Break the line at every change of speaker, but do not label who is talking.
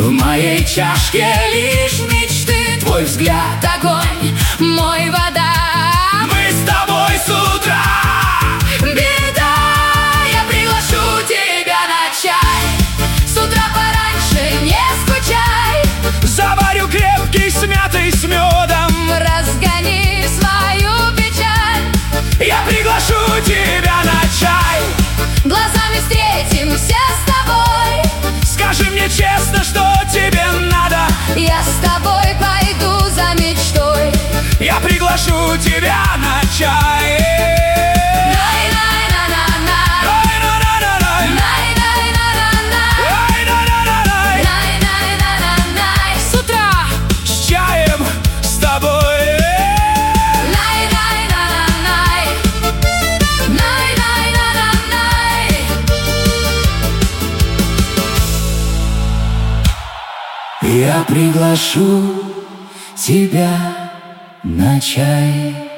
В моей чашке лишь мечты, твой взгляд огонь, мой вода. Мы с тобой с утра беда. Я приглашу тебя на чай, с утра пораньше не скучай.
Заварю крепкий с мятой с медом,
разгони свою печаль.
Я приглашу тебя на чай,
глазами встретимся с тобой.
скажи мне честно, что тебе надо.
Я с тобой пойду за мечтой.
Я приглашу тебя на чай.
С утра
с чаем с тобой.
Я приглашу тебя на чай.